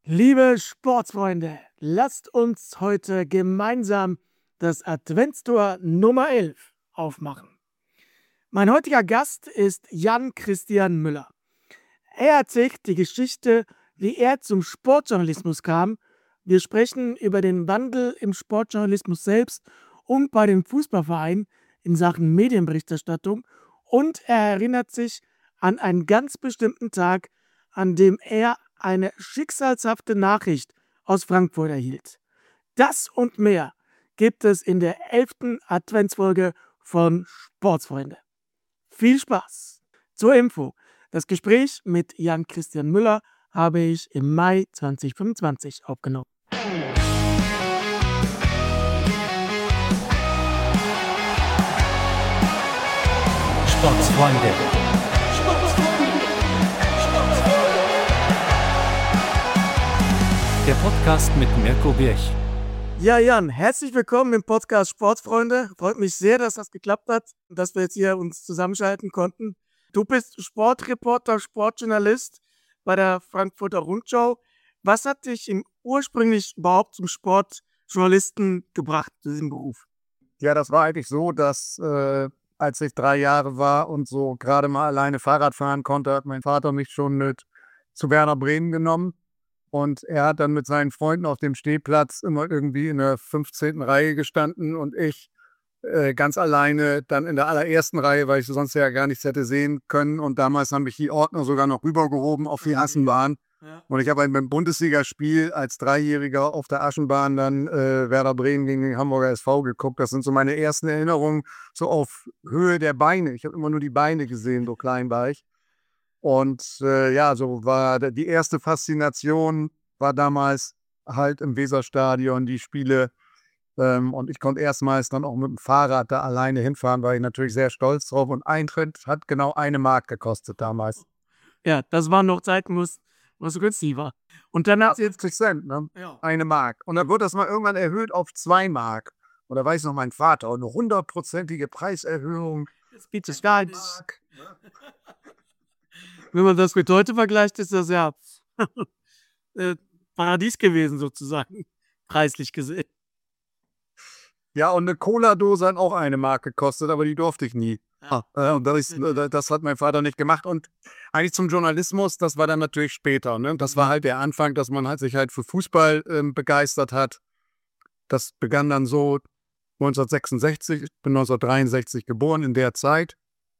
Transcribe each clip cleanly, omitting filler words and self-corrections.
Liebe Sportsfreunde, lasst uns heute gemeinsam das Adventstor Nummer 11 aufmachen. Mein heutiger Gast ist Jan Christian Müller. Er erzählt die Geschichte, wie er zum Sportjournalismus kam. Wir sprechen über den Wandel im Sportjournalismus selbst und bei den Fußballvereinen in Sachen Medienberichterstattung, und er erinnert sich an einen ganz bestimmten Tag, an dem er eine schicksalshafte Nachricht aus Frankfurt erhielt. Das und mehr gibt es in der 11. Adventsfolge von Sportsfreunde. Viel Spaß! Zur Info: Das Gespräch mit Jan Christian Müller habe ich im Mai 2025 aufgenommen. Sportsfreunde. Der Podcast mit Mirko Birch. Ja, Jan, herzlich willkommen im Podcast Sportsfreunde. Freut mich sehr, dass das geklappt hat und dass wir jetzt hier uns zusammenschalten konnten. Du bist Sportreporter, Sportjournalist bei der Frankfurter Rundschau. Was hat dich ursprünglich überhaupt zum Sportjournalisten gebracht, zu diesem Beruf? Ja, das war eigentlich so, dass als ich 3 Jahre war und so gerade mal alleine Fahrrad fahren konnte, hat mein Vater mich schon mit zu Werder Bremen genommen. Und er hat dann mit seinen Freunden auf dem Stehplatz immer irgendwie in der 15. Reihe gestanden und ich ganz alleine dann in der allerersten Reihe, weil ich sonst ja gar nichts hätte sehen können. Und damals haben mich die Ordner sogar noch rübergehoben auf die Aschenbahn. Ja. Und ich habe beim Bundesligaspiel als Dreijähriger auf der Aschenbahn dann Werder Bremen gegen den Hamburger SV geguckt. Das sind so meine ersten Erinnerungen, so auf Höhe der Beine. Ich habe immer nur die Beine gesehen, so klein war ich. Und so war die erste Faszination war damals halt im Weserstadion, die Spiele. Und ich konnte erstmals dann auch mit dem Fahrrad da alleine hinfahren, war ich natürlich sehr stolz drauf. Und Eintritt hat genau 1 Mark gekostet damals. Ja, das waren noch Zeiten, wo es so günstig war. Und danach 70 Cent, ne? Ja. 1 Mark. Und dann wurde das mal irgendwann erhöht auf 2 Mark. Und da weiß noch mein Vater, eine 100%ige Preiserhöhung. Das bietet gar nichts. Wenn man das mit heute vergleicht, ist das ja Paradies gewesen sozusagen, preislich gesehen. Ja, und eine Cola-Dose hat auch 1 Mark gekostet, aber die durfte ich nie. Und das hat mein Vater nicht gemacht. Und eigentlich zum Journalismus, das war dann natürlich später. Ne? Das war halt der Anfang, dass man halt sich halt für Fußball begeistert hat. Das begann dann so 1966, ich bin 1963 geboren, in der Zeit.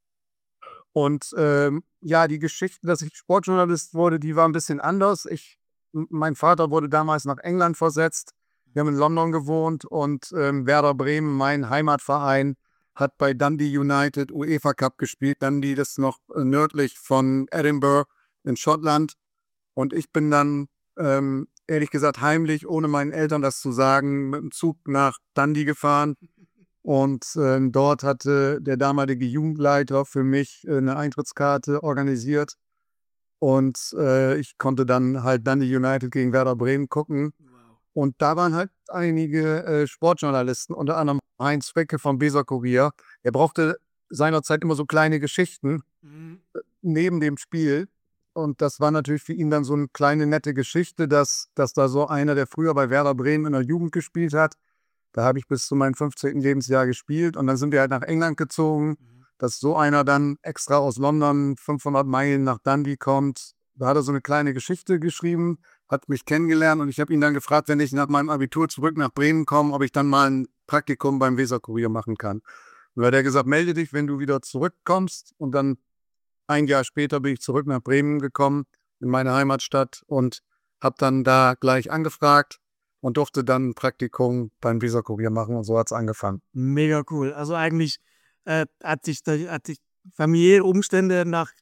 Und die Geschichte, dass ich Sportjournalist wurde, die war ein bisschen anders. Mein Vater wurde damals nach England versetzt. Wir haben in London gewohnt und Werder Bremen, mein Heimatverein, hat bei Dundee United UEFA Cup gespielt. Dundee, das ist noch nördlich von Edinburgh in Schottland. Und ich bin dann, ehrlich gesagt, heimlich, ohne meinen Eltern das zu sagen, mit dem Zug nach Dundee gefahren. Und dort hatte der damalige Jugendleiter für mich eine Eintrittskarte organisiert. Und ich konnte dann halt Dundee United gegen Werder Bremen gucken. Und da waren halt einige Sportjournalisten, unter anderem Heinz Fecke vom Weser-Kurier. Er brauchte seinerzeit immer so kleine Geschichten neben dem Spiel. Und das war natürlich für ihn dann so eine kleine, nette Geschichte, dass da so einer, der früher bei Werder Bremen in der Jugend gespielt hat, da habe ich bis zu meinem 15. Lebensjahr gespielt. Und dann sind wir halt nach England gezogen, dass so einer dann extra aus London 500 Meilen nach Dundee kommt. Da hat er so eine kleine Geschichte geschrieben, hat mich kennengelernt und ich habe ihn dann gefragt, wenn ich nach meinem Abitur zurück nach Bremen komme, ob ich dann mal ein Praktikum beim Weser-Kurier machen kann. Und da hat er gesagt, melde dich, wenn du wieder zurückkommst. Und dann 1 Jahr später bin ich zurück nach Bremen gekommen, in meine Heimatstadt, und habe dann da gleich angefragt und durfte dann ein Praktikum beim Weser-Kurier machen, und so hat es angefangen. Mega cool. Also eigentlich hat sich familiäre Umstände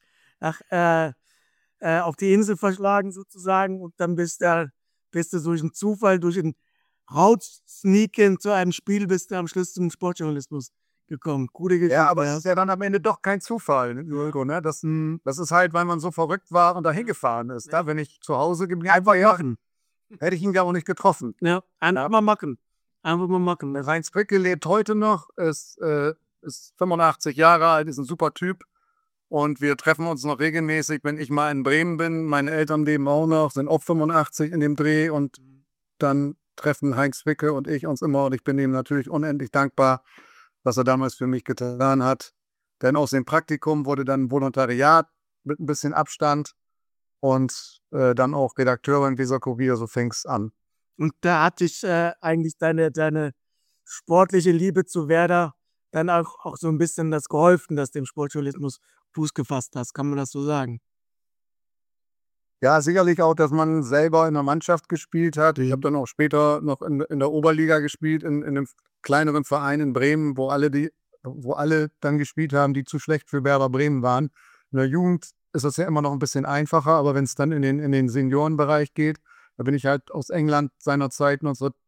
auf die Insel verschlagen sozusagen, und dann bist du durch einen Zufall, durch ein Raussneaken zu einem Spiel, bist du am Schluss zum Sportjournalismus gekommen. Coole Geschichte. Ja, aber es ist ja dann am Ende doch kein Zufall, ne? Das ist halt, weil man so verrückt war und da hingefahren ist. Ja. Wenn ich zu Hause geblieben wäre, hätte ich ihn gar auch nicht getroffen. Ja, einfach mal machen. Heinz Fecke lebt heute noch, ist 85 Jahre alt, ist ein super Typ. Und wir treffen uns noch regelmäßig, wenn ich mal in Bremen bin. Meine Eltern leben auch noch, sind auch 85 in dem Dreh. Und dann treffen Heinz Wicke und ich uns immer. Und ich bin ihm natürlich unendlich dankbar, was er damals für mich getan hat. Denn aus dem Praktikum wurde dann Volontariat mit ein bisschen Abstand und dann auch Redakteur in Weser-Kurier, so fing es an. Und da hat dich eigentlich deine sportliche Liebe zu Werder dann auch so ein bisschen das geholfen, dass du im Sportjournalismus Fuß gefasst hast. Kann man das so sagen? Ja, sicherlich auch, dass man selber in der Mannschaft gespielt hat. Ich habe dann auch später noch in der Oberliga gespielt, in einem kleineren Verein in Bremen, wo alle dann gespielt haben, die zu schlecht für Werder Bremen waren. In der Jugend ist das ja immer noch ein bisschen einfacher, aber wenn es dann in den Seniorenbereich geht, da bin ich halt aus England seinerzeit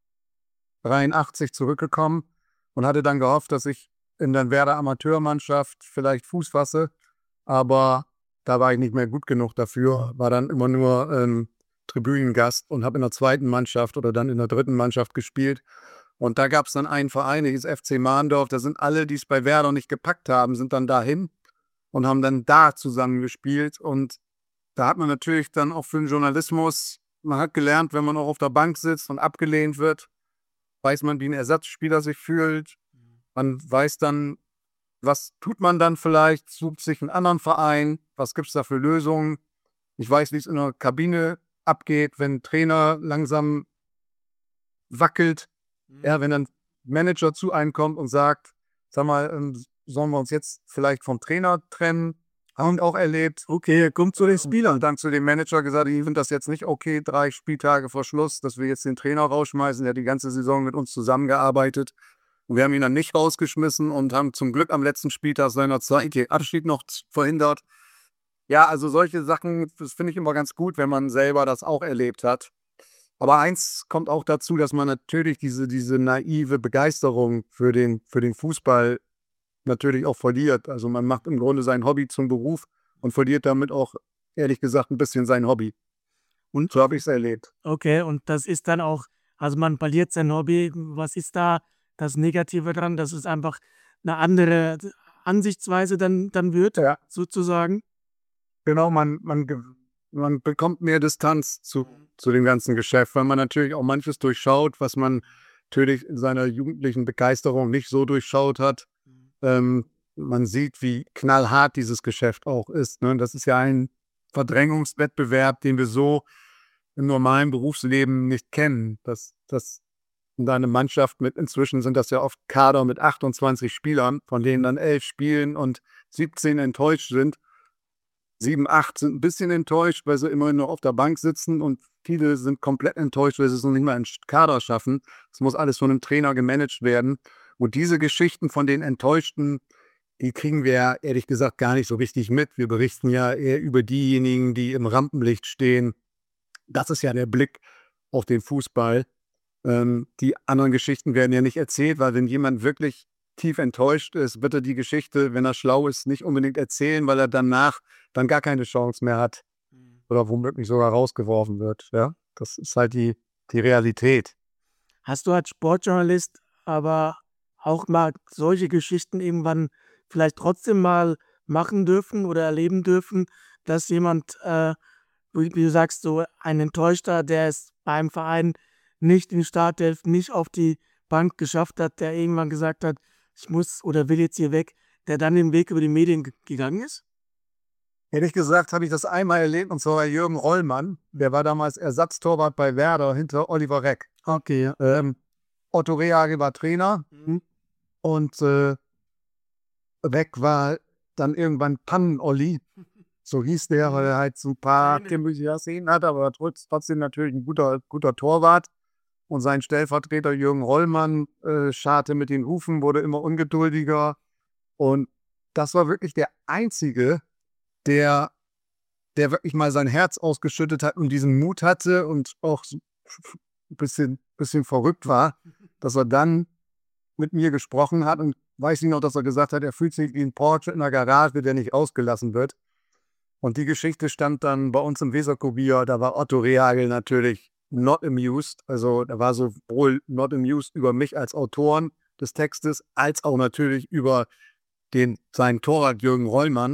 1983 zurückgekommen und hatte dann gehofft, dass ich in der Werder Amateurmannschaft vielleicht Fuß fasse, aber da war ich nicht mehr gut genug dafür, war dann immer nur Tribünengast und habe in der zweiten Mannschaft oder dann in der dritten Mannschaft gespielt. Und da gab es dann einen Verein, der hieß FC Mahndorf. Da sind alle, die es bei Werder nicht gepackt haben, sind dann dahin und haben dann da zusammen gespielt. Und da hat man natürlich dann auch für den Journalismus, man hat gelernt, wenn man auch auf der Bank sitzt und abgelehnt wird, weiß man, wie ein Ersatzspieler sich fühlt. Man weiß dann, was tut man dann vielleicht, sucht sich einen anderen Verein, was gibt es da für Lösungen. Ich weiß, wie es in der Kabine abgeht, wenn ein Trainer langsam wackelt. Ja, wenn dann ein Manager zu einem kommt und sagt, sag mal, sollen wir uns jetzt vielleicht vom Trainer trennen? Haben wir auch erlebt. Okay, kommt zu den Spielern. Und dann zu dem Manager gesagt, ich finde das jetzt nicht okay, 3 Spieltage vor Schluss, dass wir jetzt den Trainer rausschmeißen. Der hat die ganze Saison mit uns zusammengearbeitet. Und wir haben ihn dann nicht rausgeschmissen und haben zum Glück am letzten Spieltag seiner Zeit den Abschied noch verhindert. Ja, also solche Sachen, das finde ich immer ganz gut, wenn man selber das auch erlebt hat. Aber eins kommt auch dazu, dass man natürlich diese naive Begeisterung für den Fußball natürlich auch verliert. Also man macht im Grunde sein Hobby zum Beruf und verliert damit auch, ehrlich gesagt, ein bisschen sein Hobby. Und so habe ich es erlebt. Okay, und das ist dann auch, also man verliert sein Hobby. Was ist da das Negative dran, dass es einfach eine andere Ansichtsweise dann wird, Ja, sozusagen? genau, man bekommt mehr Distanz zu dem ganzen Geschäft, weil man natürlich auch manches durchschaut, was man natürlich in seiner jugendlichen Begeisterung nicht so durchschaut hat. Man sieht, wie knallhart dieses Geschäft auch ist. Ne? Das ist ja ein Verdrängungswettbewerb, den wir so im normalen Berufsleben nicht kennen. Dass eine Mannschaft inzwischen sind das ja oft Kader mit 28 Spielern, von denen dann 11 spielen und 17 enttäuscht sind. 7, 8 sind ein bisschen enttäuscht, weil sie immerhin noch auf der Bank sitzen und viele sind komplett enttäuscht, weil sie es noch nicht mal in den Kader schaffen. Das muss alles von einem Trainer gemanagt werden. Und diese Geschichten von den Enttäuschten, die kriegen wir ja ehrlich gesagt gar nicht so richtig mit. Wir berichten ja eher über diejenigen, die im Rampenlicht stehen. Das ist ja der Blick auf den Fußball. Die anderen Geschichten werden ja nicht erzählt, weil wenn jemand wirklich tief enttäuscht ist, wird er die Geschichte, wenn er schlau ist, nicht unbedingt erzählen, weil er danach dann gar keine Chance mehr hat oder womöglich sogar rausgeworfen wird. Ja? Das ist halt die Realität. Hast du als Sportjournalist aber auch mal solche Geschichten irgendwann vielleicht trotzdem mal machen dürfen oder erleben dürfen, dass jemand, wie du sagst, so ein Enttäuschter, der es beim Verein nicht in die Startelf, nicht auf die Bank geschafft hat, der irgendwann gesagt hat, ich muss oder will jetzt hier weg, der dann den Weg über die Medien gegangen ist? Ehrlich gesagt habe ich das einmal erlebt, und zwar bei Jürgen Rollmann. Der war damals Ersatztorwart bei Werder hinter Oliver Reck. Okay, ja. Otto Rehagel war Trainer und Reck war dann irgendwann Pannen-Olli. So hieß der, weil er halt so ein paar Szenen hat, aber trotzdem natürlich ein guter Torwart. Und sein Stellvertreter Jürgen Rollmann scharrte mit den Hufen, wurde immer ungeduldiger. Und das war wirklich der Einzige, der wirklich mal sein Herz ausgeschüttet hat und diesen Mut hatte und auch so ein bisschen verrückt war, dass er dann mit mir gesprochen hat. Und weiß ich noch, dass er gesagt hat, er fühlt sich wie ein Porsche in der Garage, der nicht ausgelassen wird. Und die Geschichte stand dann bei uns im Weser-Kurier. Da war Otto Rehagel natürlich not amused. Also er war sowohl not amused über mich als Autoren des Textes, als auch natürlich über seinen Torwart Jürgen Rollmann.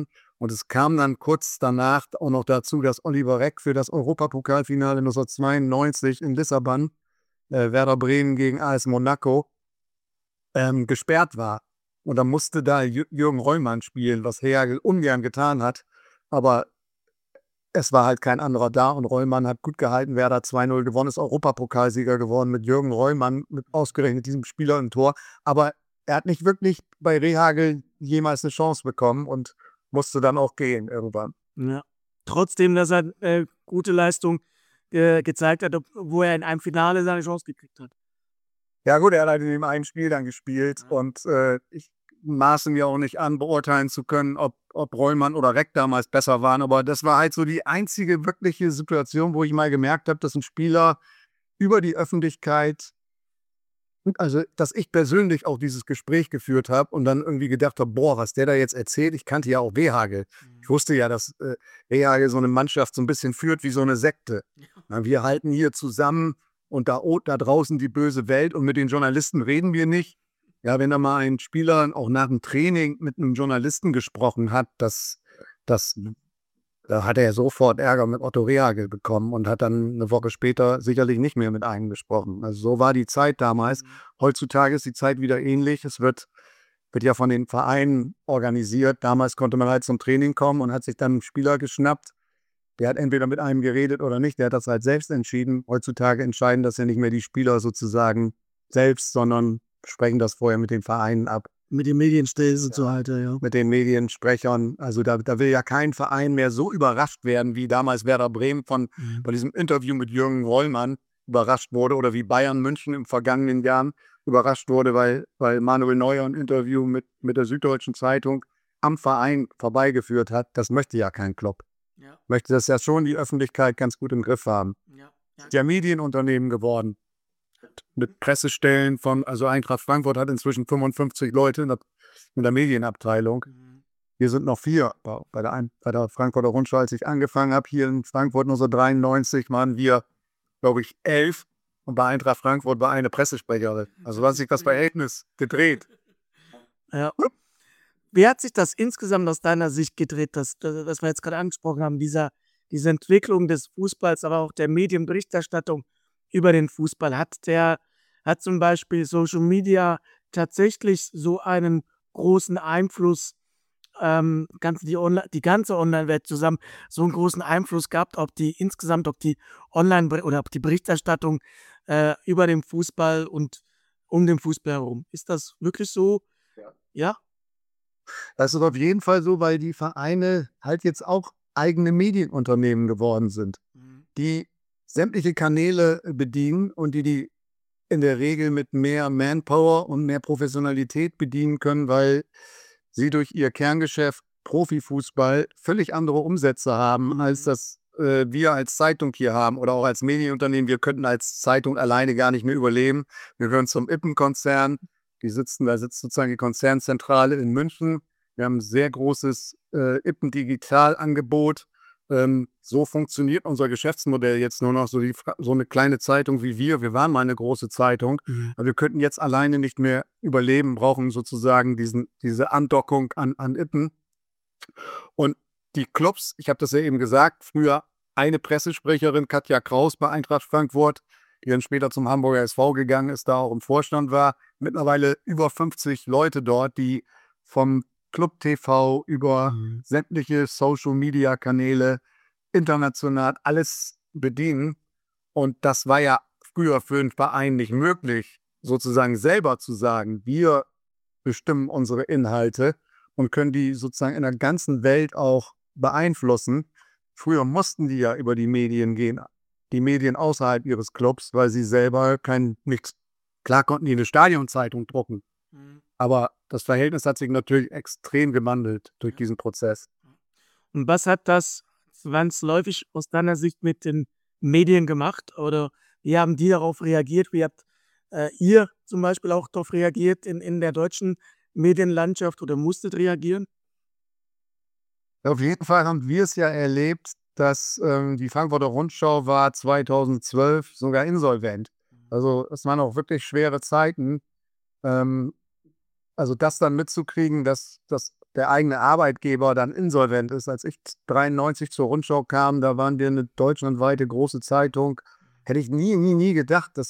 Und es kam dann kurz danach auch noch dazu, dass Oliver Reck für das Europapokalfinale 1992 in Lissabon, Werder Bremen gegen AS Monaco, gesperrt war. Und dann musste da Jürgen Rollmann spielen, was Rehhagel ungern getan hat. Aber es war halt kein anderer da und Rollmann hat gut gehalten. Werder 2-0 gewonnen, ist Europapokalsieger geworden mit Jürgen Rollmann, mit ausgerechnet diesem Spieler im Tor. Aber er hat nicht wirklich bei Rehhagel jemals eine Chance bekommen und musste dann auch gehen irgendwann. Ja. Trotzdem, dass er gute Leistung gezeigt hat, wo er in einem Finale seine Chance gekriegt hat. Ja gut, er hat halt in dem einen Spiel dann gespielt und ich maße mir auch nicht an, beurteilen zu können, ob Rollmann oder Reck damals besser waren, aber das war halt so die einzige wirkliche Situation, wo ich mal gemerkt habe, dass ein Spieler über die Öffentlichkeit, also dass ich persönlich auch dieses Gespräch geführt habe und dann irgendwie gedacht habe, boah, was der da jetzt erzählt, ich kannte ja auch Rehhagel. Ich wusste ja, dass Rehhagel so eine Mannschaft so ein bisschen führt wie so eine Sekte. Ja, wir halten hier zusammen und da draußen die böse Welt und mit den Journalisten reden wir nicht. Ja, wenn da mal ein Spieler auch nach dem Training mit einem Journalisten gesprochen hat, da hat er sofort Ärger mit Otto Rehhagel bekommen und hat dann eine Woche später sicherlich nicht mehr mit einem gesprochen. Also so war die Zeit damals. Heutzutage ist die Zeit wieder ähnlich. Es wird ja von den Vereinen organisiert. Damals konnte man halt zum Training kommen und hat sich dann einen Spieler geschnappt. Der hat entweder mit einem geredet oder nicht. Der hat das halt selbst entschieden. Heutzutage entscheiden das ja nicht mehr die Spieler sozusagen selbst, sondern sprechen das vorher mit den Vereinen ab. Mit den Medienstellen und so weiter, ja. Mit den Mediensprechern. Also da will ja kein Verein mehr so überrascht werden, wie damals Werder Bremen bei diesem Interview mit Jürgen Rollmann überrascht wurde oder wie Bayern München im vergangenen Jahren überrascht wurde, weil Manuel Neuer ein Interview mit der Süddeutschen Zeitung am Verein vorbeigeführt hat. Das möchte ja kein Club. Ja. Möchte das ja schon die Öffentlichkeit ganz gut im Griff haben. Ja. Ja, Medienunternehmen geworden. Mit Pressestellen also Eintracht Frankfurt hat inzwischen 55 Leute in der Medienabteilung. Wir sind noch 4. Bei der Frankfurter Rundschau, als ich angefangen habe, hier in Frankfurt 1993, waren wir, glaube ich, 11. Und bei Eintracht Frankfurt war eine Pressesprecherin. Also hat sich das Verhältnis gedreht. Ja. Wie hat sich das insgesamt aus deiner Sicht gedreht, das wir jetzt gerade angesprochen haben, diese Entwicklung des Fußballs, aber auch der Medienberichterstattung über den Fußball? Hat zum Beispiel Social Media tatsächlich so einen großen Einfluss, die ganze Online-Welt zusammen, so einen großen Einfluss gehabt, ob die Berichterstattung über den Fußball und um den Fußball herum? Ist das wirklich so? Ja? Das ist auf jeden Fall so, weil die Vereine halt jetzt auch eigene Medienunternehmen geworden sind, die sämtliche Kanäle bedienen und die in der Regel mit mehr Manpower und mehr Professionalität bedienen können, weil sie durch ihr Kerngeschäft Profifußball völlig andere Umsätze haben, als das wir als Zeitung hier haben oder auch als Medienunternehmen. Wir könnten als Zeitung alleine gar nicht mehr überleben. Wir gehören zum Ippen-Konzern. Da sitzt sozusagen die Konzernzentrale in München. Wir haben ein sehr großes Ippen-Digital-Angebot. So funktioniert unser Geschäftsmodell jetzt nur noch. So eine kleine Zeitung wie wir. Wir waren mal eine große Zeitung. Aber wir könnten jetzt alleine nicht mehr überleben, brauchen sozusagen diese Andockung an Ippen. Und die Clubs, ich habe das ja eben gesagt, früher eine Pressesprecherin, Katja Kraus bei Eintracht Frankfurt, die dann später zum Hamburger SV gegangen ist, da auch im Vorstand war. Mittlerweile über 50 Leute dort, die vom Club TV über sämtliche Social-Media-Kanäle international alles bedienen. Und das war ja früher für einen Verein nicht möglich, sozusagen selber zu sagen, wir bestimmen unsere Inhalte und können die sozusagen in der ganzen Welt auch beeinflussen. Früher mussten die ja über die Medien gehen, die Medien außerhalb ihres Clubs, weil sie selber nichts. Klar konnten die eine Stadionzeitung drucken, aber das Verhältnis hat sich natürlich extrem gewandelt durch diesen Prozess. Und was hat das zwangsläufig aus deiner Sicht mit den Medien gemacht? Oder wie haben die darauf reagiert? Wie habt ihr zum Beispiel auch darauf reagiert in der deutschen Medienlandschaft oder musstet reagieren? Auf jeden Fall haben wir es ja erlebt, dass die Frankfurter Rundschau war 2012 sogar insolvent. Also es waren auch wirklich schwere Zeiten. Also das dann mitzukriegen, dass der eigene Arbeitgeber dann insolvent ist. Als ich 93 zur Rundschau kam, da waren wir eine deutschlandweite große Zeitung. Hätte ich nie gedacht, dass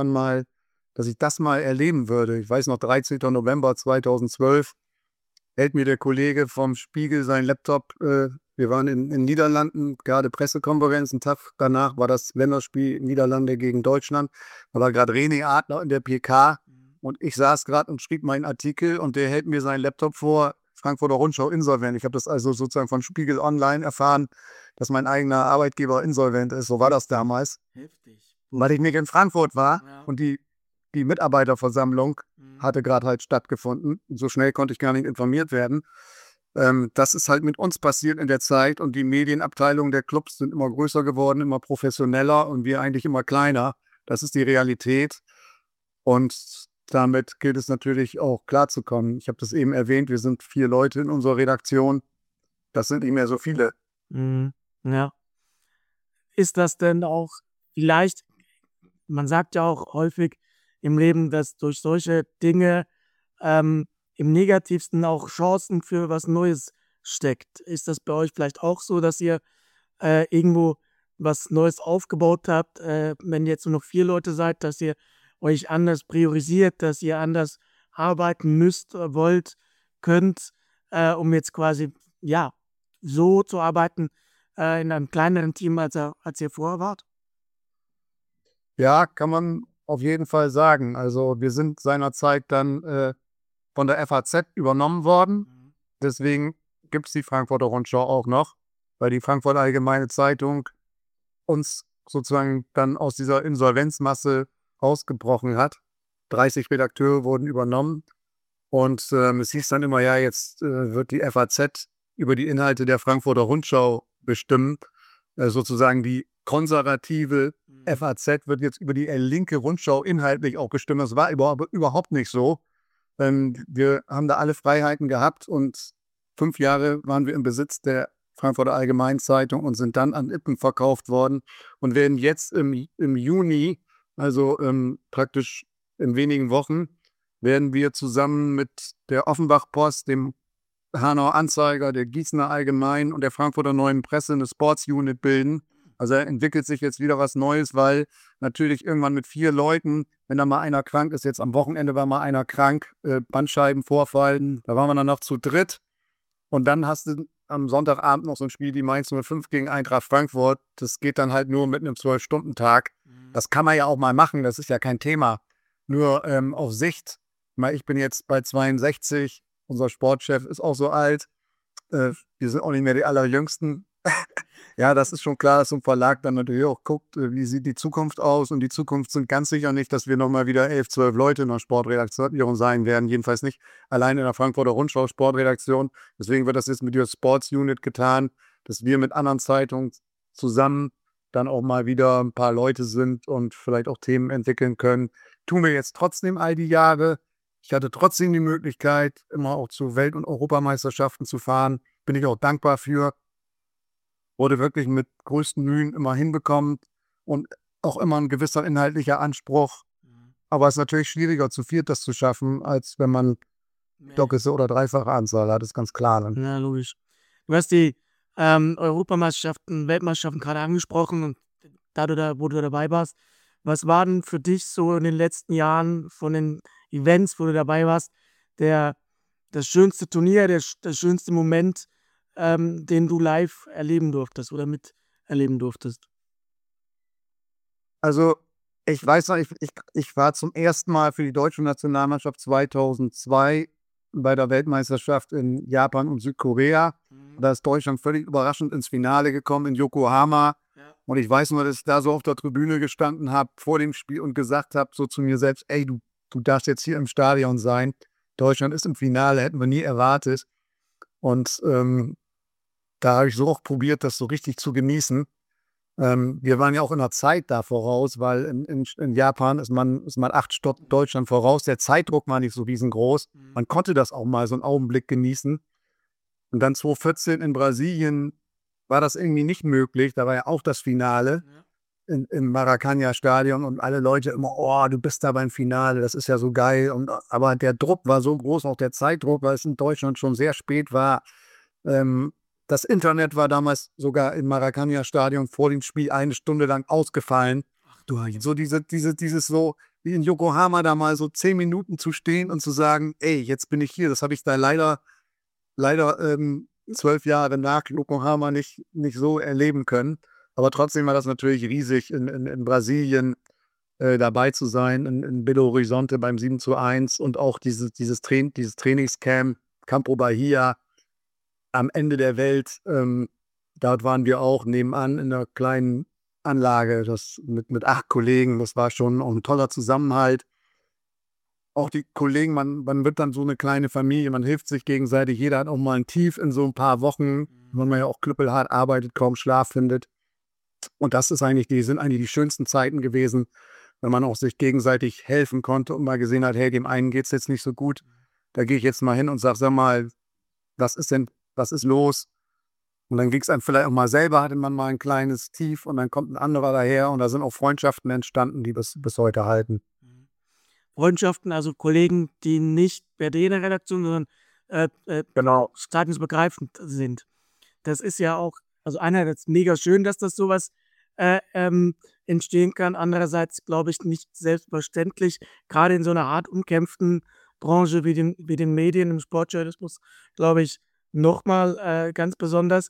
ich das mal erleben würde. Ich weiß noch, 13. November 2012 hält mir der Kollege vom Spiegel seinen Laptop. Wir waren in den Niederlanden, gerade Pressekonferenz. Einen Tag danach war das Länderspiel Niederlande gegen Deutschland. Da war gerade René Adler in der PK. Und ich saß gerade und schrieb meinen Artikel und der hält mir seinen Laptop vor, Frankfurter Rundschau insolvent. Ich habe das also sozusagen von Spiegel Online erfahren, dass mein eigener Arbeitgeber insolvent ist. So war das damals. Heftig. Weil ich nicht in Frankfurt war Ja. und die Mitarbeiterversammlung hatte gerade halt stattgefunden. So schnell konnte ich gar nicht informiert werden. Das ist halt mit uns passiert in der Zeit und die Medienabteilungen der Clubs sind immer größer geworden, immer professioneller und wir eigentlich immer kleiner. Das ist die Realität und damit gilt es natürlich auch klarzukommen. Ich habe das eben erwähnt, wir sind 4 Leute in unserer Redaktion. Das sind nicht mehr so viele. Ja. Ist das denn auch vielleicht, man sagt ja auch häufig im Leben, dass durch solche Dinge im Negativsten auch Chancen für was Neues steckt. Ist das bei euch vielleicht auch so, dass ihr irgendwo was Neues aufgebaut habt, wenn ihr jetzt nur noch 4 Leute seid, dass ihr euch anders priorisiert, dass ihr anders arbeiten müsst, wollt, könnt, um jetzt quasi, ja, so zu arbeiten in einem kleineren Team, als ihr vorher wart? Ja, kann man auf jeden Fall sagen. Also wir sind seinerzeit dann von der FAZ übernommen worden. Deswegen gibt es die Frankfurter Rundschau auch noch, weil die Frankfurter Allgemeine Zeitung uns sozusagen dann aus dieser Insolvenzmasse rausgebrochen hat. 30 Redakteure wurden übernommen und es hieß dann immer, ja, jetzt wird die FAZ über die Inhalte der Frankfurter Rundschau bestimmen. Sozusagen die konservative FAZ wird jetzt über die linke Rundschau inhaltlich auch bestimmen. Das war überhaupt nicht so. Wir haben da alle Freiheiten gehabt und 5 Jahre waren wir im Besitz der Frankfurter Allgemeinen Zeitung und sind dann an Ippen verkauft worden und werden jetzt im Juni, also praktisch in wenigen Wochen, werden wir zusammen mit der Offenbach-Post, dem Hanauer Anzeiger, der Gießener Allgemeinen und der Frankfurter Neuen Presse eine Sports Unit bilden. Also entwickelt sich jetzt wieder was Neues, weil natürlich irgendwann mit 4 Leuten, wenn da mal einer krank ist, jetzt am Wochenende war mal einer krank, Bandscheibenvorfall, da waren wir dann noch zu dritt. Und dann hast du am Sonntagabend noch so ein Spiel wie Mainz 05 gegen Eintracht Frankfurt. Das geht dann halt nur mit einem 12-Stunden-Tag. Das kann man ja auch mal machen, das ist ja kein Thema. Nur auf Sicht, ich bin jetzt bei 62, unser Sportchef ist auch so alt. Wir sind auch nicht mehr die Allerjüngsten. Ja, das ist schon klar, dass so ein Verlag dann natürlich auch guckt, wie sieht die Zukunft aus. Und die Zukunft sind ganz sicher nicht, dass wir nochmal wieder 11, 12 Leute in der Sportredaktion sein werden. Jedenfalls nicht allein in der Frankfurter Rundschau Sportredaktion. Deswegen wird das jetzt mit der Sports Unit getan, dass wir mit anderen Zeitungen zusammen dann auch mal wieder ein paar Leute sind und vielleicht auch Themen entwickeln können. Tun wir jetzt trotzdem all die Jahre. Ich hatte trotzdem die Möglichkeit, immer auch zu Welt- und Europameisterschaften zu fahren. Bin ich auch dankbar für. Wurde wirklich mit größten Mühen immer hinbekommen und auch immer ein gewisser inhaltlicher Anspruch. Aber es ist natürlich schwieriger, zu 4 das zu schaffen, als wenn man doppelte oder dreifache Anzahl hat, ist ganz klar. Ne? Ja, logisch. Du hast die Europameisterschaften, Weltmeisterschaften gerade angesprochen und wo du dabei warst. Was war denn für dich so in den letzten Jahren von den Events, wo du dabei warst, das schönste Turnier, der schönste Moment, den du live erleben durftest oder miterleben durftest? Also ich weiß noch, ich war zum ersten Mal für die deutsche Nationalmannschaft 2002 bei der Weltmeisterschaft in Japan und Südkorea. Da ist Deutschland völlig überraschend ins Finale gekommen in Yokohama. Ja. Und ich weiß nur, dass ich da so auf der Tribüne gestanden habe vor dem Spiel und gesagt habe so zu mir selbst, ey, du darfst jetzt hier im Stadion sein. Deutschland ist im Finale, hätten wir nie erwartet. Und da habe ich so auch probiert, das so richtig zu genießen. Wir waren ja auch in der Zeit da voraus, weil in Japan ist man 8 Stunden Deutschland voraus. Der Zeitdruck war nicht so riesengroß. Man konnte das auch mal so einen Augenblick genießen. Und dann 2014 in Brasilien war das irgendwie nicht möglich. Da war ja auch das Finale. Ja. im Maracanã-Stadion und alle Leute immer, oh, du bist da beim Finale, das ist ja so geil. Aber der Druck war so groß, auch der Zeitdruck, weil es in Deutschland schon sehr spät war. Das Internet war damals sogar im Maracanã-Stadion vor dem Spiel 1 Stunde lang ausgefallen. So dieses so, wie in Yokohama da mal so 10 Minuten zu stehen und zu sagen, ey, jetzt bin ich hier. Das habe ich da leider 12 Jahre nach Yokohama nicht so erleben können. Aber trotzdem war das natürlich riesig, in Brasilien dabei zu sein, in Belo Horizonte beim 7:1 und auch dieses Trainingscamp, Campo Bahia am Ende der Welt. Dort waren wir auch nebenan in einer kleinen Anlage, das mit 8 Kollegen. Das war schon auch ein toller Zusammenhalt. Auch die Kollegen, man wird dann so eine kleine Familie, man hilft sich gegenseitig. Jeder hat auch mal ein Tief in so ein paar Wochen, weil man ja auch knüppelhart arbeitet, kaum Schlaf findet. Und das sind eigentlich die schönsten Zeiten gewesen, wenn man auch sich gegenseitig helfen konnte und mal gesehen hat, hey, dem einen geht es jetzt nicht so gut. Da gehe ich jetzt mal hin und sage, sag mal, was ist los? Und dann ging es einem vielleicht auch mal selber, hatte man mal ein kleines Tief und dann kommt ein anderer daher und da sind auch Freundschaften entstanden, die bis heute halten. Freundschaften, also Kollegen, die nicht per D in der Redaktion, sondern Genau. stadionsübergreifend sind. Das ist ja auch, also einerseits mega schön, dass das sowas entstehen kann. Andererseits glaube ich nicht selbstverständlich, gerade in so einer hart umkämpften Branche wie den Medien, im Sportjournalismus, glaube ich, nochmal ganz besonders.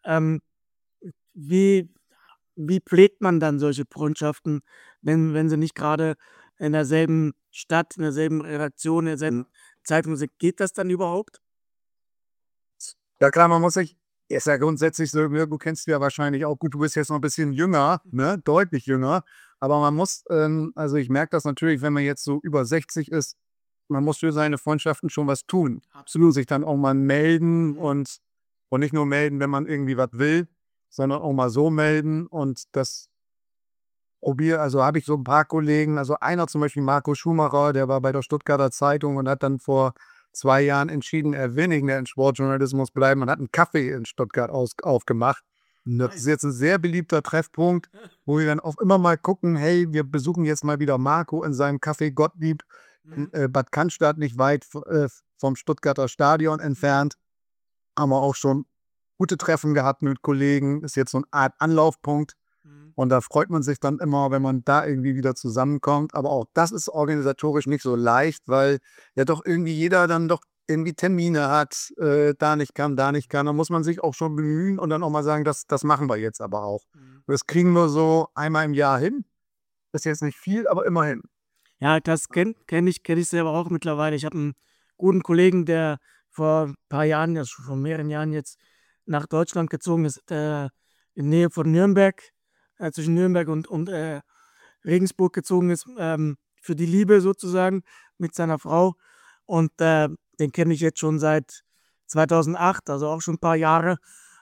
Wie pflegt man dann solche Freundschaften, wenn sie nicht gerade in derselben Stadt, in derselben Redaktion, in derselben Zeitung sind? Geht das dann überhaupt? Ja klar, man muss sich, ist ja grundsätzlich so, du kennst ja wahrscheinlich auch gut, du bist jetzt noch ein bisschen jünger, ne? Deutlich jünger, aber man muss, also ich merke das natürlich, wenn man jetzt so über 60 ist, man muss für seine Freundschaften schon was tun. Absolut. Sich dann auch mal melden und nicht nur melden, wenn man irgendwie was will, sondern auch mal so melden und das also habe ich so ein paar Kollegen, also einer zum Beispiel Marco Schumacher, der war bei der Stuttgarter Zeitung und hat dann vor 2 Jahren entschieden, er will nicht mehr im Sportjournalismus bleiben und hat einen Café in Stuttgart aufgemacht. Und das ist jetzt ein sehr beliebter Treffpunkt, wo wir dann auch immer mal gucken, hey, wir besuchen jetzt mal wieder Marco in seinem Café Gottlieb in Bad Cannstatt, nicht weit vom Stuttgarter Stadion entfernt. Haben wir auch schon gute Treffen gehabt mit Kollegen, ist jetzt so eine Art Anlaufpunkt. Und da freut man sich dann immer, wenn man da irgendwie wieder zusammenkommt. Aber auch das ist organisatorisch nicht so leicht, weil ja doch irgendwie jeder dann doch irgendwie Termine hat, da nicht kann. Da muss man sich auch schon bemühen und dann auch mal sagen, das machen wir jetzt aber auch. Das kriegen wir so einmal im Jahr hin. Ist jetzt nicht viel, aber immerhin. Ja, das kenn ich selber auch mittlerweile. Ich habe einen guten Kollegen, der vor ein paar Jahren, ja schon vor mehreren Jahren jetzt nach Deutschland gezogen ist, in Nähe von Nürnberg, zwischen Nürnberg und Regensburg gezogen ist, für die Liebe sozusagen mit seiner Frau. Und den kenne ich jetzt schon seit 2008, also auch schon ein paar Jahre.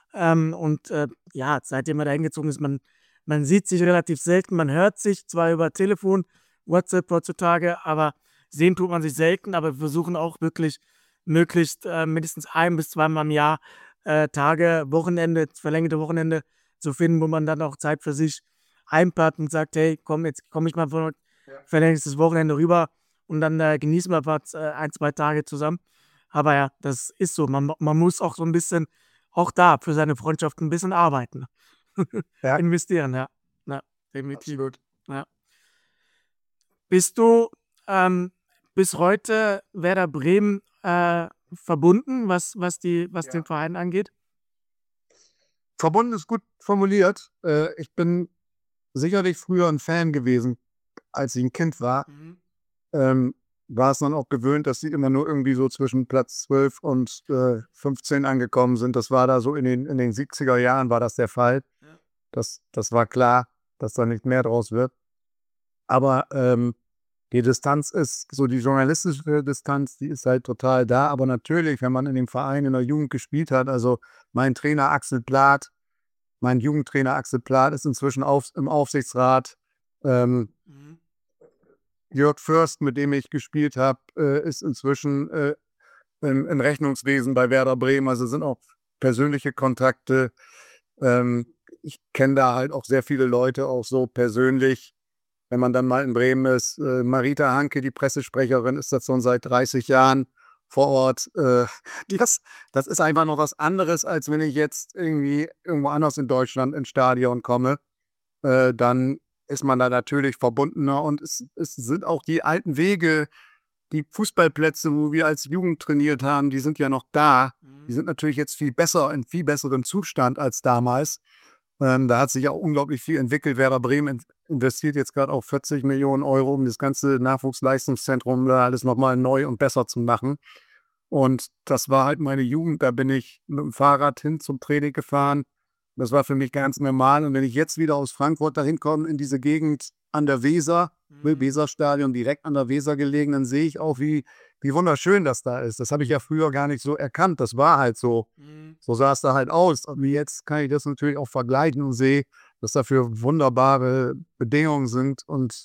Ja, seitdem er da hingezogen ist, man sieht sich relativ selten, man hört sich zwar über Telefon, WhatsApp heutzutage, aber sehen tut man sich selten, aber wir versuchen auch wirklich möglichst mindestens 1 bis 2 Mal im Jahr Tage, Wochenende, verlängerte Wochenende zu finden, wo man dann auch Zeit für sich einpackt und sagt, hey, komm, jetzt komme ich mal für ein verlängertes Wochenende rüber und dann genießen wir 1, 2 Tage zusammen. Aber ja, das ist so. Man muss auch so ein bisschen, auch da für seine Freundschaft ein bisschen arbeiten. Ja. Investieren, ja. Ja, definitiv. Absolut. Ja. Bist du bis heute Werder Bremen verbunden, was den Verein angeht? Verbunden ist gut formuliert. Ich bin sicherlich früher ein Fan gewesen, als ich ein Kind war. War es dann auch gewöhnt, dass sie immer nur irgendwie so zwischen Platz 12 und 15 angekommen sind. Das war da so in den 70er Jahren war das der Fall. Ja. Das war klar, dass da nicht mehr draus wird. Aber die Distanz ist, so die journalistische Distanz, die ist halt total da. Aber natürlich, wenn man in dem Verein in der Jugend gespielt hat, also mein Jugendtrainer Axel Plath ist inzwischen im Aufsichtsrat. Jörg Fürst, mit dem ich gespielt habe, ist inzwischen im Rechnungswesen bei Werder Bremen. Also sind auch persönliche Kontakte. ich kenne da halt auch sehr viele Leute, auch so persönlich. Wenn man dann mal in Bremen ist, Marita Hanke, die Pressesprecherin, ist das schon seit 30 Jahren vor Ort. Das ist einfach noch was anderes, als wenn ich jetzt irgendwie irgendwo anders in Deutschland ins Stadion komme. Dann ist man da natürlich verbundener und es sind auch die alten Wege, die Fußballplätze, wo wir als Jugend trainiert haben, die sind ja noch da. Die sind natürlich jetzt viel besser, in viel besserem Zustand als damals. Da hat sich auch unglaublich viel entwickelt. Werder Bremen investiert jetzt gerade auch 40 Millionen Euro, um das ganze Nachwuchsleistungszentrum da alles nochmal neu und besser zu machen. Und das war halt meine Jugend. Da bin ich mit dem Fahrrad hin zum Training gefahren. Das war für mich ganz normal. Und wenn ich jetzt wieder aus Frankfurt dahin komme, in diese Gegend an der Weser, Weserstadion, direkt an der Weser gelegen, dann sehe ich auch, wie wunderschön das da ist. Das habe ich ja früher gar nicht so erkannt. Das war halt so. So sah es da halt aus. Und jetzt kann ich das natürlich auch vergleichen und sehe, dass dafür wunderbare Bedingungen sind. Und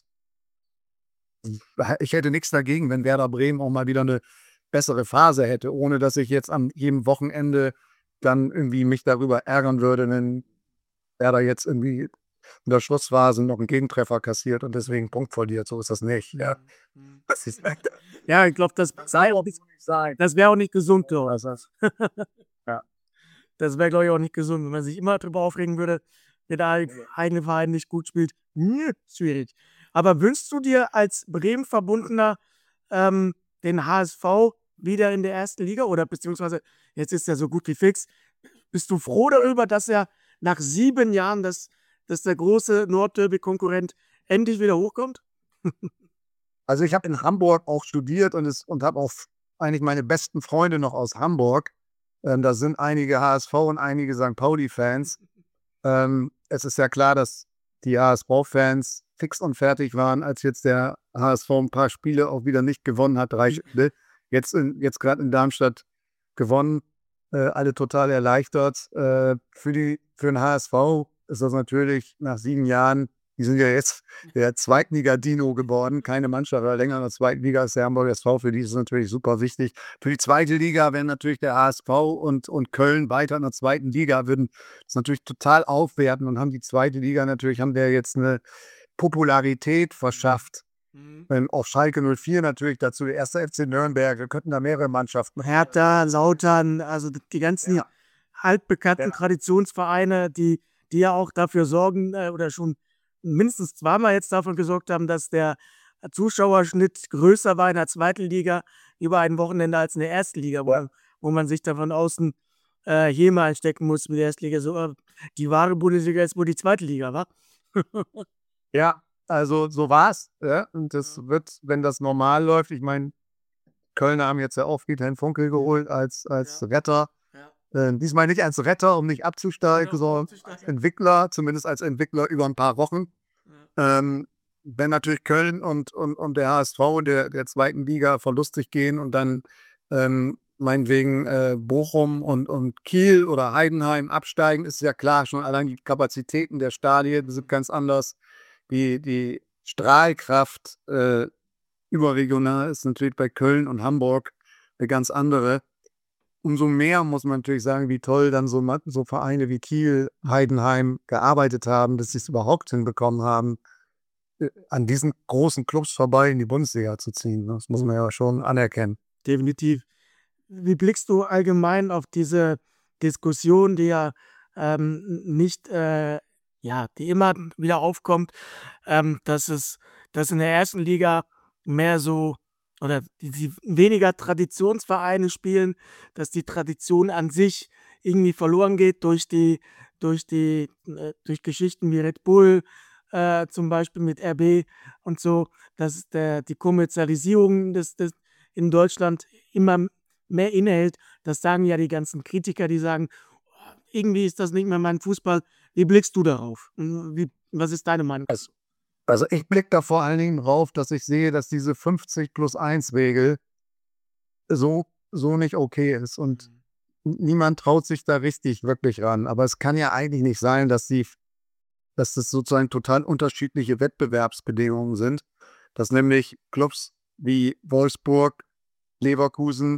ich hätte nichts dagegen, wenn Werder Bremen auch mal wieder eine bessere Phase hätte, ohne dass ich jetzt an jedem Wochenende dann irgendwie mich darüber ärgern würde, wenn Werder jetzt irgendwie in der Schlussphase noch einen Gegentreffer kassiert und deswegen Punkt verliert. So ist das nicht. Ja, das ist, Ja, ich glaube, das sei auch nicht sein. das wäre auch nicht gesund, glaube ich. Ja. Das wäre, glaube ich, auch nicht gesund, wenn man sich immer darüber aufregen würde, wenn der eigene Verein nicht gut spielt. Schwierig. Aber wünschst du dir als Bremen-Verbundener den HSV wieder in der ersten Liga? Oder beziehungsweise, jetzt ist er so gut wie fix. Bist du froh darüber, dass er nach 7 Jahren, dass der große Nordderby-Konkurrent endlich wieder hochkommt? Also ich habe in Hamburg auch studiert und habe auch eigentlich meine besten Freunde noch aus Hamburg. Da sind einige HSV und einige St. Pauli-Fans. Es ist ja klar, dass die HSV-Fans fix und fertig waren, als jetzt der HSV ein paar Spiele auch wieder nicht gewonnen hat, 3 Spiele. Jetzt gerade in Darmstadt gewonnen, alle total erleichtert. Für den HSV ist das natürlich nach 7 Jahren, die sind ja jetzt der Zweitliga-Dino geworden, keine Mannschaft war länger in der zweiten Liga als der Hamburger SV, für die ist es natürlich super wichtig. Für die zweite Liga wären natürlich der HSV und Köln weiter in der zweiten Liga, würden das natürlich total aufwerten und haben die zweite Liga natürlich, haben der jetzt eine Popularität verschafft. Auf Schalke 04 natürlich dazu, der erste FC Nürnberg, wir könnten da mehrere Mannschaften. Hertha, Lautern, also die ganzen altbekannten Traditionsvereine, die ja auch dafür sorgen oder schon mindestens zweimal jetzt dafür gesorgt haben, dass der Zuschauerschnitt größer war in der zweiten Liga über ein Wochenende als in der ersten Liga, wo man sich da von außen hier mal einstecken muss mit der ersten Liga. So, die wahre Bundesliga ist wohl die zweite Liga, wa? Ja, also so war's. Ja? Und das wird, wenn das normal läuft, ich meine, Kölner haben jetzt ja auch Friedhelm Funkel geholt als Retter. Diesmal nicht als Retter, um nicht abzusteigen, sondern als Entwickler, zumindest als Entwickler über ein paar Wochen. Wenn natürlich Köln und der HSV der zweiten Liga verlustig gehen und dann meinetwegen Bochum und Kiel oder Heidenheim absteigen, ist ja klar, schon allein die Kapazitäten der Stadien sind ganz anders. Die Strahlkraft überregional ist natürlich bei Köln und Hamburg eine ganz andere. Umso mehr muss man natürlich sagen, wie toll dann so Vereine wie Kiel, Heidenheim gearbeitet haben, dass sie es überhaupt hinbekommen haben, an diesen großen Clubs vorbei in die Bundesliga zu ziehen. Das muss man ja schon anerkennen. Definitiv. Wie blickst du allgemein auf diese Diskussion, die ja nicht, die immer wieder aufkommt, dass in der ersten Liga mehr so oder die weniger Traditionsvereine spielen, dass die Tradition an sich irgendwie verloren geht durch Geschichten wie Red Bull, zum Beispiel mit RB und so, dass die Kommerzialisierung des in Deutschland immer mehr innehält. Das sagen ja die ganzen Kritiker, die sagen, irgendwie ist das nicht mehr mein Fußball. Wie blickst du darauf? Was ist deine Meinung? Also ich blicke da vor allen Dingen drauf, dass ich sehe, dass diese 50+1-Regel so nicht okay ist und niemand traut sich da richtig wirklich ran. Aber es kann ja eigentlich nicht sein, dass das sozusagen total unterschiedliche Wettbewerbsbedingungen sind, dass nämlich Clubs wie Wolfsburg, Leverkusen,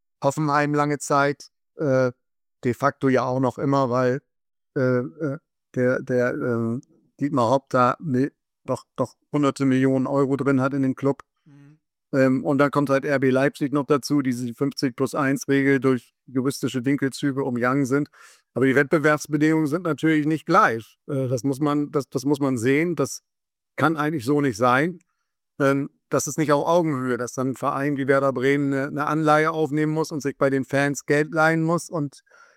Hoffenheim lange Zeit, de facto ja auch noch immer, weil Dietmar Hopp da doch hunderte Millionen Euro drin hat in den Club. Und dann kommt halt RB Leipzig noch dazu, die 50+1-Regel durch juristische Winkelzüge umgangen sind. Aber die Wettbewerbsbedingungen sind natürlich nicht gleich. Das muss man sehen. Das kann eigentlich so nicht sein. Das ist nicht auf Augenhöhe, dass dann ein Verein wie Werder Bremen eine Anleihe aufnehmen muss und sich bei den Fans Geld leihen muss. Und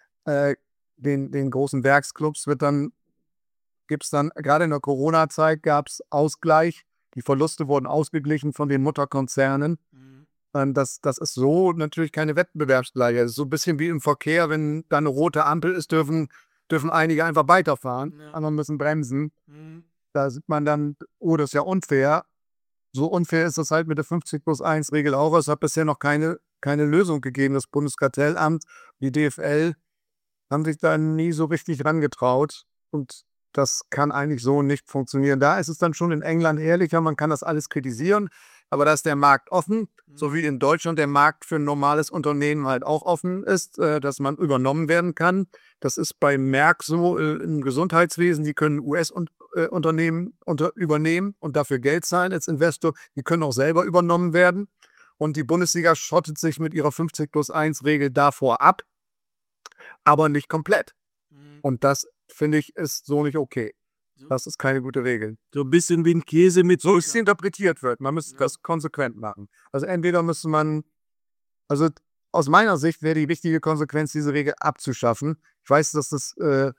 den großen Werksclubs gibt es dann, gerade in der Corona-Zeit gab es Ausgleich. Die Verluste wurden ausgeglichen von den Mutterkonzernen. Das ist so natürlich keine Wettbewerbsgleichheit. Das ist so ein bisschen wie im Verkehr, wenn da eine rote Ampel ist, dürfen einige einfach weiterfahren, andere müssen bremsen. Da sieht man dann, oh, das ist ja unfair. So unfair ist das halt mit der 50+1-Regel auch. Es hat bisher noch keine Lösung gegeben. Das Bundeskartellamt, die DFL haben sich da nie so richtig rangetraut. Und das kann eigentlich so nicht funktionieren. Da ist es dann schon in England ehrlicher, man kann das alles kritisieren, aber da ist der Markt offen, so wie in Deutschland der Markt für ein normales Unternehmen halt auch offen ist, dass man übernommen werden kann. Das ist bei Merck so im Gesundheitswesen, die können US-Unternehmen übernehmen und dafür Geld zahlen als Investor. Die können auch selber übernommen werden. Und die Bundesliga schottet sich mit ihrer 50+1-Regel davor ab, aber nicht komplett. Und das, finde ich, ist so nicht okay. Das ist keine gute Regel. So ein bisschen wie ein Käse mit So wie es interpretiert wird. Man müsste das konsequent machen. Also entweder müsste man, also aus meiner Sicht wäre die wichtige Konsequenz, diese Regel abzuschaffen. Ich weiß, dass das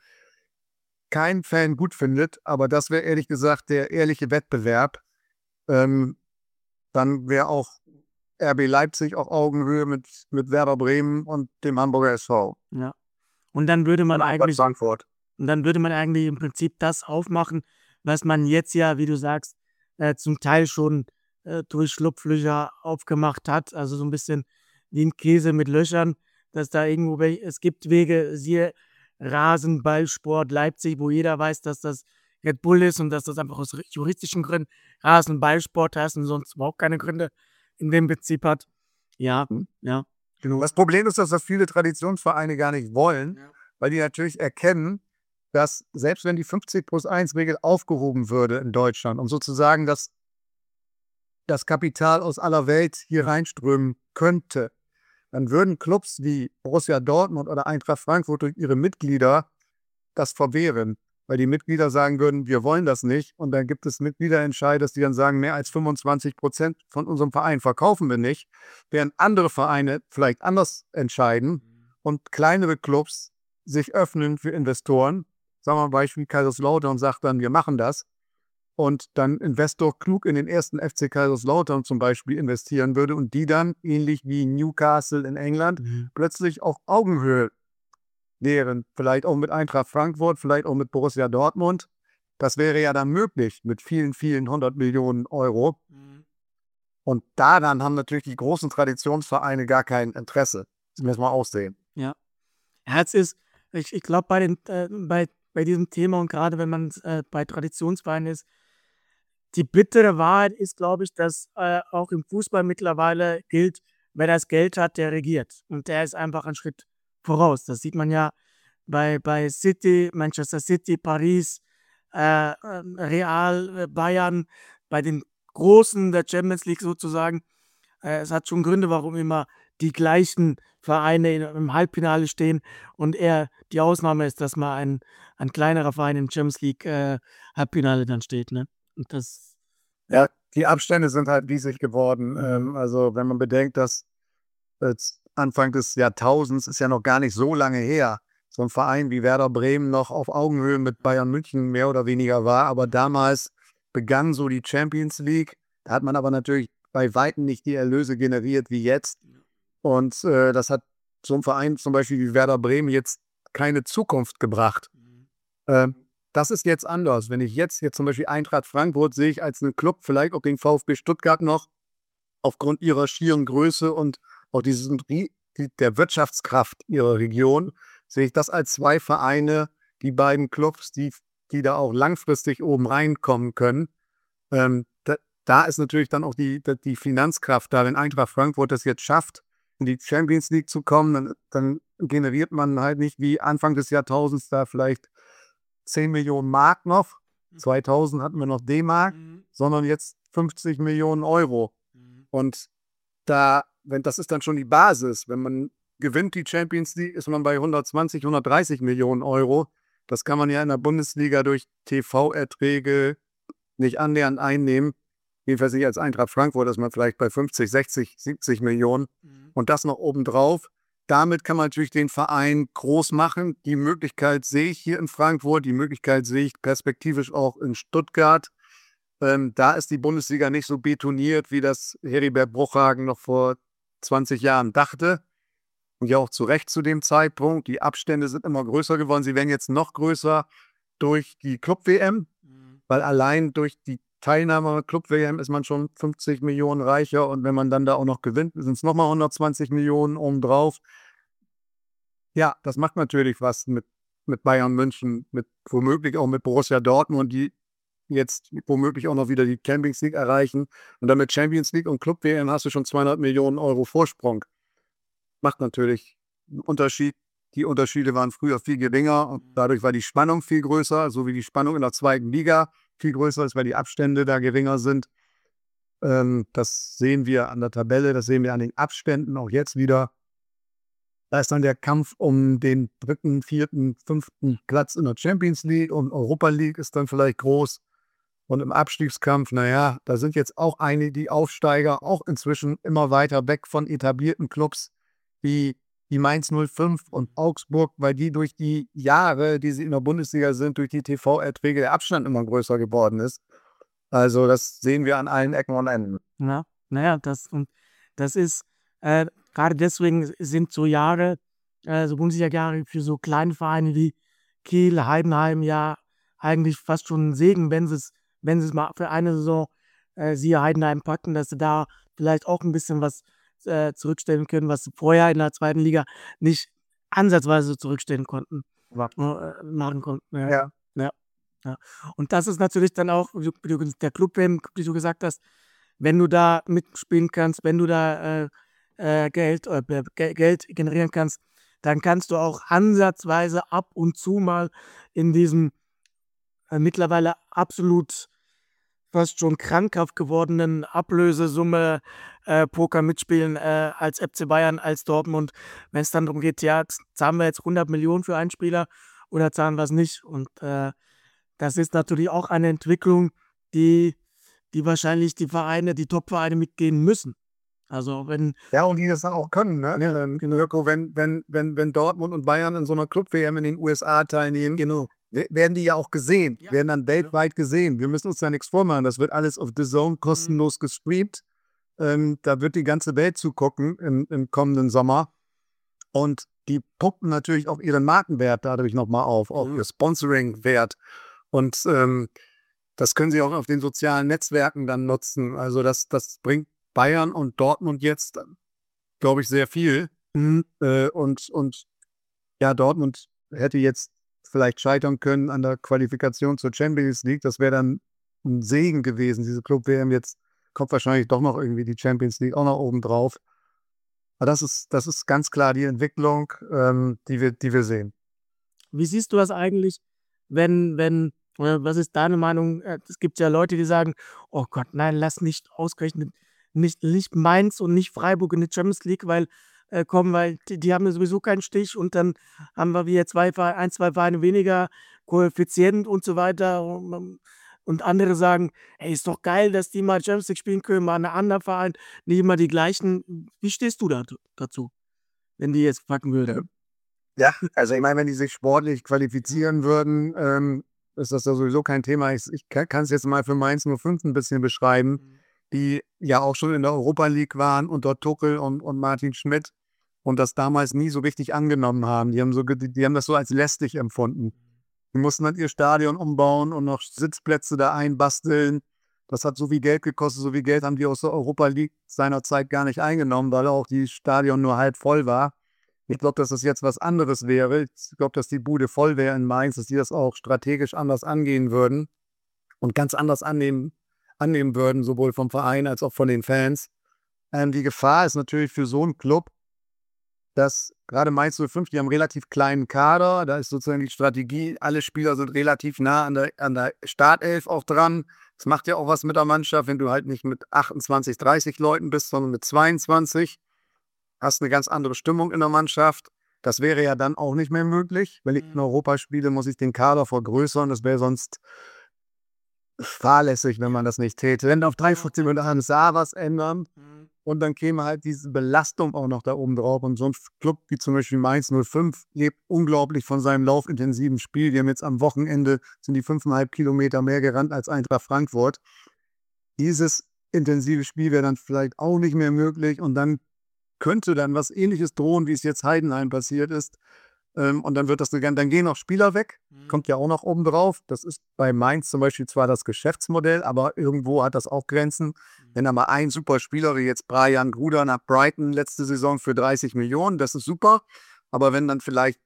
kein Fan gut findet, aber das wäre ehrlich gesagt der ehrliche Wettbewerb. Dann wäre auch RB Leipzig auf Augenhöhe mit Werder Bremen und dem Hamburger SV. Ja. Und dann würde man eigentlich Frankfurt. im Prinzip das aufmachen, was man jetzt ja, wie du sagst, zum Teil schon durch Schlupflöcher aufgemacht hat. Also so ein bisschen wie ein Käse mit Löchern, dass da irgendwo, es gibt Wege, siehe Rasenballsport Leipzig, wo jeder weiß, dass das Red Bull ist und dass das einfach aus juristischen Gründen Rasenballsport heißt und sonst überhaupt keine Gründe in dem Prinzip hat. Ja, ja. Genau. Das Problem ist, dass das viele Traditionsvereine gar nicht wollen, weil die natürlich erkennen, dass selbst wenn die 50+1-Regel aufgehoben würde in Deutschland und sozusagen das Kapital aus aller Welt hier reinströmen könnte, dann würden Clubs wie Borussia Dortmund oder Eintracht Frankfurt durch ihre Mitglieder das verwehren, weil die Mitglieder sagen würden, wir wollen das nicht. Und dann gibt es Mitgliederentscheider, die dann sagen, mehr als 25% von unserem Verein verkaufen wir nicht, während andere Vereine vielleicht anders entscheiden und kleinere Clubs sich öffnen für Investoren. Sagen wir mal Beispiel Kaiserslautern und sagt dann, wir machen das. Und dann Investor klug in den ersten FC Kaiserslautern zum Beispiel investieren würde und die dann, ähnlich wie Newcastle in England, plötzlich auf Augenhöhe wären. Vielleicht auch mit Eintracht Frankfurt, vielleicht auch mit Borussia Dortmund. Das wäre ja dann möglich mit vielen, vielen 100 Millionen Euro. Und daran haben natürlich die großen Traditionsvereine gar kein Interesse. Das müssen wir aussehen. Ja. Herz ist, ich glaube, bei diesem Thema und gerade wenn man bei Traditionsvereinen ist, die bittere Wahrheit ist, glaube ich, dass auch im Fußball mittlerweile gilt, wer das Geld hat, der regiert. Und der ist einfach einen Schritt voraus. Das sieht man ja bei City, Manchester City, Paris, Real, Bayern, bei den Großen der Champions League sozusagen. Es hat schon Gründe, warum immer die gleichen Vereine im Halbfinale stehen und eher die Ausnahme ist, dass mal ein kleinerer Verein im Champions League Halbfinale dann steht. Ne? Und das, ja, die Abstände sind halt riesig geworden. Also wenn man bedenkt, dass Anfang des Jahrtausends ist ja noch gar nicht so lange her, so ein Verein wie Werder Bremen noch auf Augenhöhe mit Bayern München mehr oder weniger war. Aber damals begann so die Champions League. Da hat man aber natürlich bei Weitem nicht die Erlöse generiert wie jetzt. Und das hat so ein Verein zum Beispiel wie Werder Bremen jetzt keine Zukunft gebracht. Das ist jetzt anders. Wenn ich jetzt zum Beispiel Eintracht Frankfurt sehe ich als einen Club, vielleicht auch den VfB Stuttgart noch, aufgrund ihrer schieren Größe und auch der Wirtschaftskraft ihrer Region, sehe ich das als zwei Vereine, die beiden Clubs, die da auch langfristig oben reinkommen können. Da ist natürlich dann auch die Finanzkraft da. Wenn Eintracht Frankfurt das jetzt schafft, in die Champions League zu kommen, dann generiert man halt nicht wie Anfang des Jahrtausends da vielleicht 10 Millionen Mark noch. 2000 hatten wir noch D-Mark, sondern jetzt 50 Millionen Euro. Und das ist dann schon die Basis. Wenn man gewinnt die Champions League, ist man bei 120, 130 Millionen Euro. Das kann man ja in der Bundesliga durch TV-Erträge nicht annähernd einnehmen. Jedenfalls nicht als Eintracht Frankfurt, ist man vielleicht bei 50, 60, 70 Millionen. Und das noch obendrauf. Damit kann man natürlich den Verein groß machen. Die Möglichkeit sehe ich hier in Frankfurt, die Möglichkeit sehe ich perspektivisch auch in Stuttgart. Da ist die Bundesliga nicht so betoniert, wie das Heribert Bruchhagen noch vor 20 Jahren dachte. Und ja auch zu Recht zu dem Zeitpunkt. Die Abstände sind immer größer geworden. Sie werden jetzt noch größer durch die Club-WM, weil allein durch die Teilnahme an Club-WM ist man schon 50 Millionen reicher. Und wenn man dann da auch noch gewinnt, sind es nochmal 120 Millionen obendrauf. Ja, das macht natürlich was mit Bayern München, womöglich auch mit Borussia Dortmund, die jetzt womöglich auch noch wieder die Champions League erreichen. Und dann mit Champions League und Club-WM hast du schon 200 Millionen Euro Vorsprung. Macht natürlich einen Unterschied. Die Unterschiede waren früher viel geringer und dadurch war die Spannung viel größer, so wie die Spannung in der zweiten Liga viel größer ist, weil die Abstände da geringer sind. Das sehen wir an der Tabelle, das sehen wir an den Abständen auch jetzt wieder. Da ist dann der Kampf um den 3., 4., 5. Platz in der Champions League und Europa League ist dann vielleicht groß. Und im Abstiegskampf, naja, da sind jetzt auch die Aufsteiger auch inzwischen immer weiter weg von etablierten Clubs wie Mainz 05 und Augsburg, weil die durch die Jahre, die sie in der Bundesliga sind, durch die TV-Erträge der Abstand immer größer geworden ist. Also das sehen wir an allen Ecken und Enden. Ja, naja, das ist, gerade deswegen sind so Jahre, so Bundesliga-Jahre für so kleine Vereine wie Kiel, Heidenheim ja eigentlich fast schon ein Segen, wenn sie es mal für eine Saison siehe Heidenheim packen, dass sie da vielleicht auch ein bisschen was zurückstellen können, was sie vorher in der zweiten Liga nicht ansatzweise zurückstellen konnten, machen konnten. Ja. Und das ist natürlich dann auch der Club, wie du gesagt hast, wenn du da mitspielen kannst, wenn du da Geld generieren kannst, dann kannst du auch ansatzweise ab und zu mal in diesem mittlerweile absolut fast schon krankhaft gewordenen Ablösesumme Poker mitspielen als FC Bayern, als Dortmund. Wenn es dann darum geht, ja, zahlen wir jetzt 100 Millionen für einen Spieler oder zahlen wir es nicht? Und das ist natürlich auch eine Entwicklung, die wahrscheinlich die Top-Vereine mitgehen müssen. Also wenn... Ja, und die das dann auch können, ne? Mirko, wenn Dortmund und Bayern in so einer Club-WM in den USA teilnehmen, Genau. werden die ja auch gesehen, Ja. werden dann weltweit gesehen. Wir müssen uns da nichts vormachen. Das wird alles auf The Zone kostenlos gestreamt. Da wird die ganze Welt zugucken im kommenden Sommer. Und die pumpen natürlich auch ihren Markenwert dadurch nochmal auf, auch ihr Sponsoring-Wert. Und das können sie auch auf den sozialen Netzwerken dann nutzen. Also das bringt Bayern und Dortmund jetzt, glaube ich, sehr viel. Und ja, Dortmund hätte jetzt vielleicht scheitern können an der Qualifikation zur Champions League. Das wäre dann ein Segen gewesen, diese Club-WM. Jetzt kommt wahrscheinlich doch noch irgendwie die Champions League auch noch oben drauf. Aber das ist ganz klar die Entwicklung, die wir sehen. Wie siehst du das eigentlich, was ist deine Meinung? Es gibt ja Leute, die sagen, oh Gott, nein, lass nicht ausgerechnet nicht Mainz und nicht Freiburg in die Champions League, weil die haben ja sowieso keinen Stich und dann haben wir wieder ein, zwei Vereine weniger Koeffizient und so weiter. Und andere sagen, hey, ist doch geil, dass die mal Champions League spielen können, mal ein anderer Verein, nicht immer die gleichen. Wie stehst du dazu, wenn die jetzt packen würden? Ja, also ich meine, wenn die sich sportlich qualifizieren würden, ist das ja sowieso kein Thema. Ich kann es jetzt mal für Mainz 05 ein bisschen beschreiben, die ja auch schon in der Europa League waren unter Tuchel und Martin Schmidt und das damals nie so richtig angenommen haben. Die haben das so als lästig empfunden. Die mussten dann ihr Stadion umbauen und noch Sitzplätze da einbasteln. Das hat so viel Geld gekostet, so viel Geld haben die aus der Europa League seinerzeit gar nicht eingenommen, weil auch die Stadion nur halb voll war. Ich glaube, dass das jetzt was anderes wäre. Ich glaube, dass die Bude voll wäre in Mainz, dass die das auch strategisch anders angehen würden und ganz anders annehmen würden, sowohl vom Verein als auch von den Fans. Die Gefahr ist natürlich für so einen Club, dass gerade Mainz 05, die haben einen relativ kleinen Kader, da ist sozusagen die Strategie, alle Spieler sind relativ nah an der Startelf auch dran. Das macht ja auch was mit der Mannschaft, wenn du halt nicht mit 28, 30 Leuten bist, sondern mit 22. Hast eine ganz andere Stimmung in der Mannschaft. Das wäre ja dann auch nicht mehr möglich. Wenn ich in Europa spiele, muss ich den Kader vergrößern. Das wäre sonst fahrlässig, wenn man das nicht täte. Wenn auf 3 würde Ansar was ändern und dann käme halt diese Belastung auch noch da oben drauf. Und so ein Club wie zum Beispiel Mainz 05 lebt unglaublich von seinem laufintensiven Spiel. Die haben jetzt am Wochenende, sind die 5,5 Kilometer mehr gerannt als Eintracht Frankfurt. Dieses intensive Spiel wäre dann vielleicht auch nicht mehr möglich und dann könnte dann was Ähnliches drohen, wie es jetzt Heidenheim passiert ist. Und dann dann gehen auch Spieler weg, kommt ja auch noch oben drauf. Das ist bei Mainz zum Beispiel zwar das Geschäftsmodell, aber irgendwo hat das auch Grenzen. Wenn da mal ein super Spieler wie jetzt Brian Gruder nach Brighton letzte Saison für 30 Millionen, das ist super. Aber wenn dann vielleicht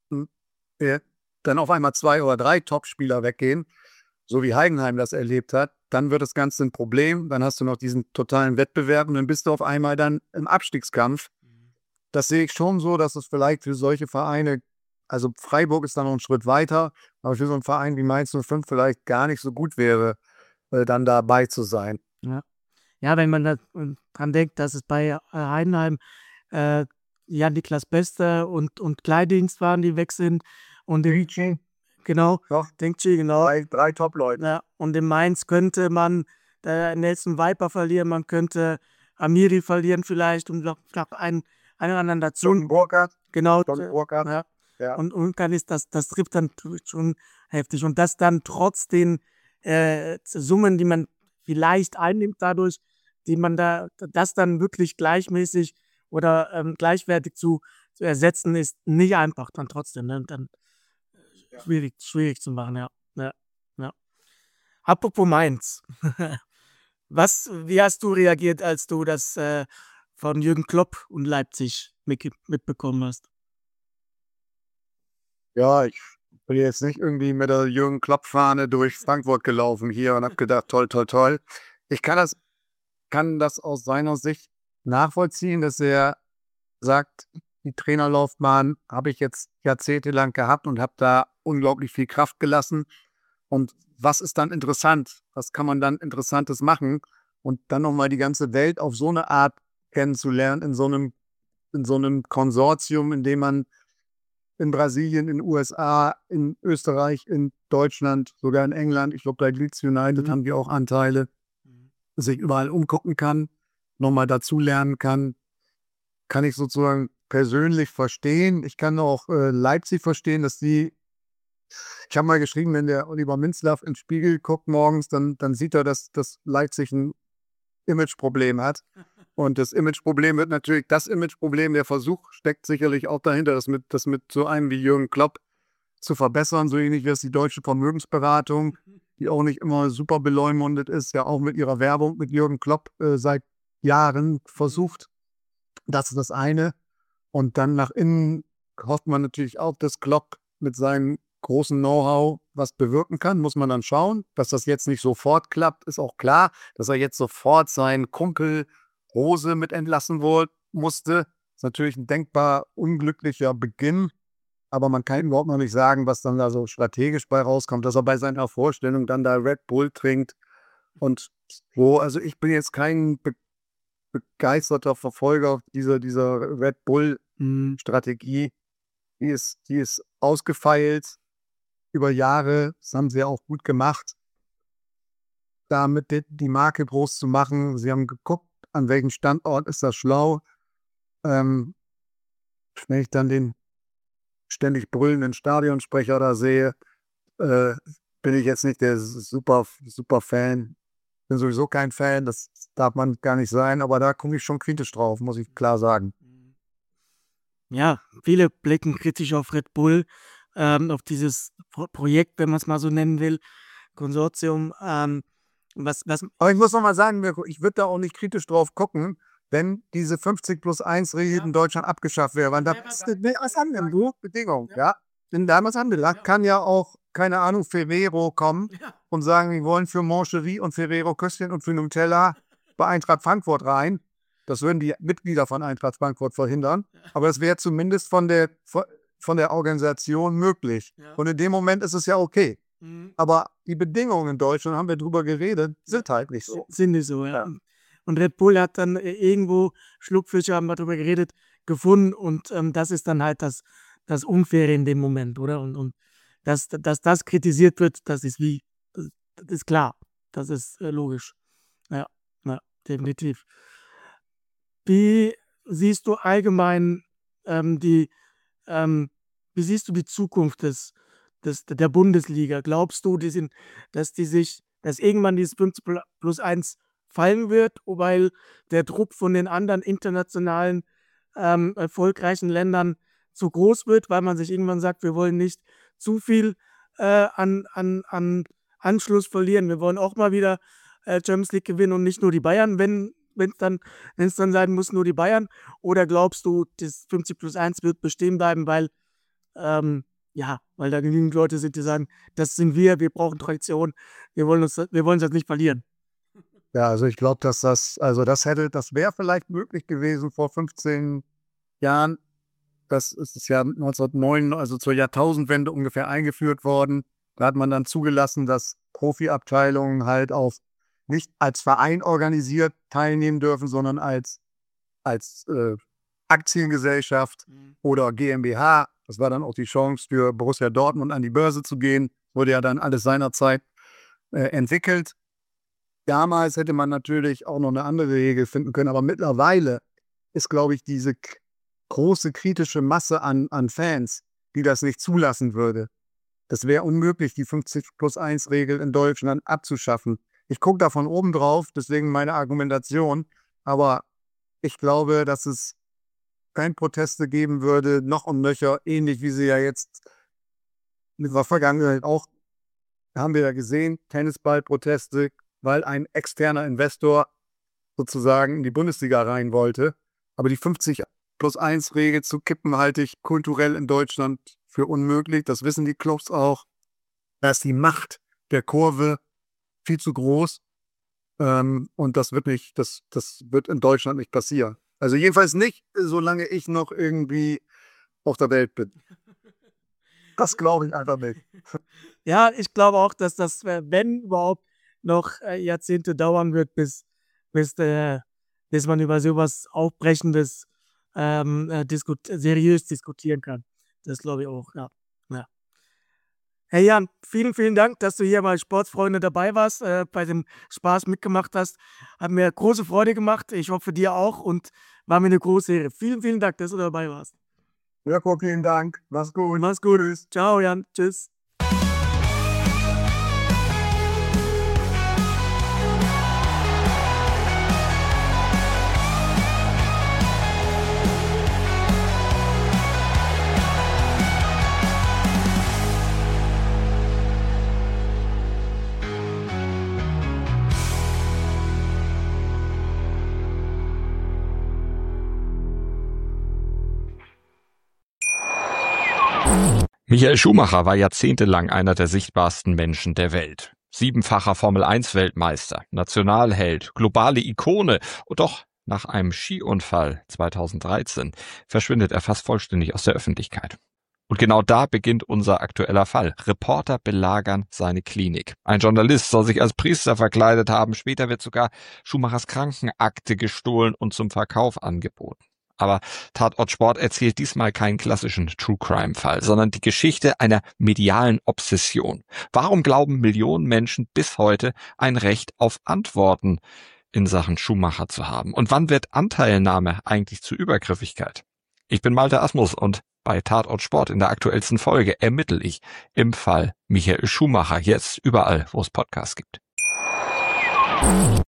dann auf einmal 2 oder 3 Top-Spieler weggehen, so wie Heidenheim das erlebt hat, dann wird das Ganze ein Problem. Dann hast du noch diesen totalen Wettbewerb und dann bist du auf einmal dann im Abstiegskampf. Das sehe ich schon so, dass es vielleicht für solche Vereine, also Freiburg ist dann noch einen Schritt weiter, aber für so einen Verein wie Mainz 05 vielleicht gar nicht so gut wäre, dann dabei zu sein. Ja, ja, wenn man dran denkt, dass es bei Heidenheim Jan-Niklas Beste und Kleindienst waren, die weg sind. Und genau, Denkchi, genau. 3 Top-Leute. Ja, und in Mainz könnte man Nelson Viper verlieren, man könnte Amiri verlieren vielleicht und noch einen anderen dazu. John Burkhardt. Genau. Burkhardt. Ja. Ja. Und dann ist das trifft dann schon heftig. Und das dann trotz den Summen, die man vielleicht einnimmt dadurch, die man das dann wirklich gleichmäßig oder gleichwertig zu ersetzen, ist nicht einfach dann trotzdem. Ne? Dann schwierig zu machen, ja. Apropos Mainz. Wie hast du reagiert, als du das von Jürgen Klopp und Leipzig mitbekommen hast? Ja, ich bin jetzt nicht irgendwie mit der Jürgen Klopp-Fahne durch Frankfurt gelaufen hier und habe gedacht, toll, toll, toll. Ich kann das aus seiner Sicht nachvollziehen, dass er sagt, die Trainerlaufbahn habe ich jetzt jahrzehntelang gehabt und habe da unglaublich viel Kraft gelassen. Und was ist dann interessant? Was kann man dann Interessantes machen? Und dann nochmal die ganze Welt auf so eine Art kennenzulernen, in so einem Konsortium, in dem man in Brasilien, in den USA, in Österreich, in Deutschland, sogar in England, ich glaube bei Leeds United haben die auch Anteile, sich überall umgucken kann, nochmal dazulernen kann ich sozusagen persönlich verstehen. Ich kann auch Leipzig verstehen, dass ich habe mal geschrieben, wenn der Oliver Minzlaff ins Spiegel guckt morgens, dann sieht er, dass Leipzig ein Imageproblem hat. Und das Imageproblem wird natürlich das Imageproblem. Der Versuch steckt sicherlich auch dahinter, das mit so einem wie Jürgen Klopp zu verbessern, so ähnlich wie es die Deutsche Vermögensberatung, die auch nicht immer super beleumundet ist, ja auch mit ihrer Werbung mit Jürgen Klopp seit Jahren versucht. Das ist das eine. Und dann nach innen hofft man natürlich auch, dass Klopp mit seinem großen Know-how was bewirken kann, muss man dann schauen. Dass das jetzt nicht sofort klappt, ist auch klar. Dass er jetzt sofort seinen Kumpel Rose mit entlassen musste, ist natürlich ein denkbar unglücklicher Beginn. Aber man kann überhaupt noch nicht sagen, was dann da so strategisch bei rauskommt, dass er bei seiner Vorstellung dann da Red Bull trinkt. Und so, also ich bin jetzt kein begeisterter Verfolger dieser Red Bull-Strategie. Die ist ausgefeilt über Jahre. Das haben sie ja auch gut gemacht, damit die Marke groß zu machen. Sie haben geguckt, an welchem Standort ist das schlau. Wenn ich dann den ständig brüllenden Stadionsprecher da sehe, bin ich jetzt nicht der super Fan. Bin sowieso kein Fan, das darf man gar nicht sein, aber da gucke ich schon kritisch drauf, muss ich klar sagen. Ja, viele blicken kritisch auf Red Bull, auf dieses Projekt, wenn man es mal so nennen will, Konsortium. Was Aber ich muss noch mal sagen, Mirko, ich würde da auch nicht kritisch drauf gucken, wenn diese 50+1-Regel in Deutschland abgeschafft wäre. Weil da ist was anderes, du? Bedingung, ja. Denn da was anderes. Da kann ja auch, keine Ahnung, Ferrero kommen und sagen, wir wollen für Moncherie und Ferrero Köstchen und für Nutella bei Eintracht Frankfurt rein. Das würden die Mitglieder von Eintracht Frankfurt verhindern. Aber es wäre zumindest von der Organisation möglich. Ja. Und in dem Moment ist es ja okay. Mhm. Aber die Bedingungen in Deutschland, haben wir drüber geredet, sind halt nicht so. Sind nicht so, ja. Ja. Und Red Bull hat dann irgendwo, Schluckfische haben wir drüber geredet, gefunden und das ist dann halt das Unfaire in dem Moment, oder? Und dass das kritisiert wird, das ist klar. Das ist logisch. Ja, definitiv. Wie siehst du allgemein wie siehst du die Zukunft der Bundesliga? Glaubst du, dass irgendwann dieses 5+1 fallen wird, weil der Druck von den anderen internationalen erfolgreichen Ländern zu groß wird, weil man sich irgendwann sagt, wir wollen nicht zu viel an Anschluss verlieren. Wir wollen auch mal wieder Champions League gewinnen und nicht nur die Bayern, wenn es dann sein muss, nur die Bayern. Oder glaubst du, das 50+1 wird bestehen bleiben, weil da genügend Leute sind, die sagen, das sind wir brauchen Tradition, wir wollen es jetzt nicht verlieren. Ja, also ich glaube, das wäre vielleicht möglich gewesen vor 15 Jahren. Das ist das Jahr 1909, also zur Jahrtausendwende ungefähr eingeführt worden. Da hat man dann zugelassen, dass Profiabteilungen halt nicht als Verein organisiert teilnehmen dürfen, sondern als Aktiengesellschaft oder GmbH. Das war dann auch die Chance für Borussia Dortmund an die Börse zu gehen. Wurde ja dann alles seinerzeit entwickelt. Damals hätte man natürlich auch noch eine andere Regel finden können, aber mittlerweile ist, glaube ich, diese große kritische Masse an Fans, die das nicht zulassen würde. Das wäre unmöglich, die 50+1-Regel in Deutschland abzuschaffen. Ich gucke da von oben drauf, deswegen meine Argumentation, aber ich glaube, dass es keine Proteste geben würde, noch und nöcher, ähnlich wie sie ja jetzt mit der Vergangenheit auch, haben wir ja gesehen, Tennisball-Proteste, weil ein externer Investor sozusagen in die Bundesliga rein wollte. Aber die 50+1-Regel zu kippen, halte ich kulturell in Deutschland für unmöglich. Das wissen die Clubs auch. Da ist die Macht der Kurve viel zu groß. Und das wird in Deutschland nicht passieren. Also jedenfalls nicht, solange ich noch irgendwie auf der Welt bin. Das glaube ich einfach nicht. Ja, ich glaube auch, dass das, wenn überhaupt, noch Jahrzehnte dauern wird, bis man über sowas Aufbrechendes seriös diskutieren kann. Das glaube ich auch, ja. Hey Jan, vielen, vielen Dank, dass du hier bei Sportsfreunde dabei warst, bei dem Spaß mitgemacht hast. Hat mir große Freude gemacht. Ich hoffe, dir auch und war mir eine große Ehre. Vielen, vielen Dank, dass du dabei warst. Mirko, vielen Dank. Mach's gut. Mach's gut. Tschüss. Ciao, Jan. Tschüss. Michael Schumacher war jahrzehntelang einer der sichtbarsten Menschen der Welt. 7-facher Formel-1-Weltmeister, Nationalheld, globale Ikone und doch nach einem Skiunfall 2013 verschwindet er fast vollständig aus der Öffentlichkeit. Und genau da beginnt unser aktueller Fall. Reporter belagern seine Klinik. Ein Journalist soll sich als Priester verkleidet haben. Später wird sogar Schumachers Krankenakte gestohlen und zum Verkauf angeboten. Aber Tatort Sport erzählt diesmal keinen klassischen True-Crime-Fall, sondern die Geschichte einer medialen Obsession. Warum glauben Millionen Menschen bis heute, ein Recht auf Antworten in Sachen Schumacher zu haben? Und wann wird Anteilnahme eigentlich zu Übergriffigkeit? Ich bin Malte Asmus und bei Tatort Sport in der aktuellsten Folge ermittle ich im Fall Michael Schumacher, jetzt überall, wo es Podcasts gibt.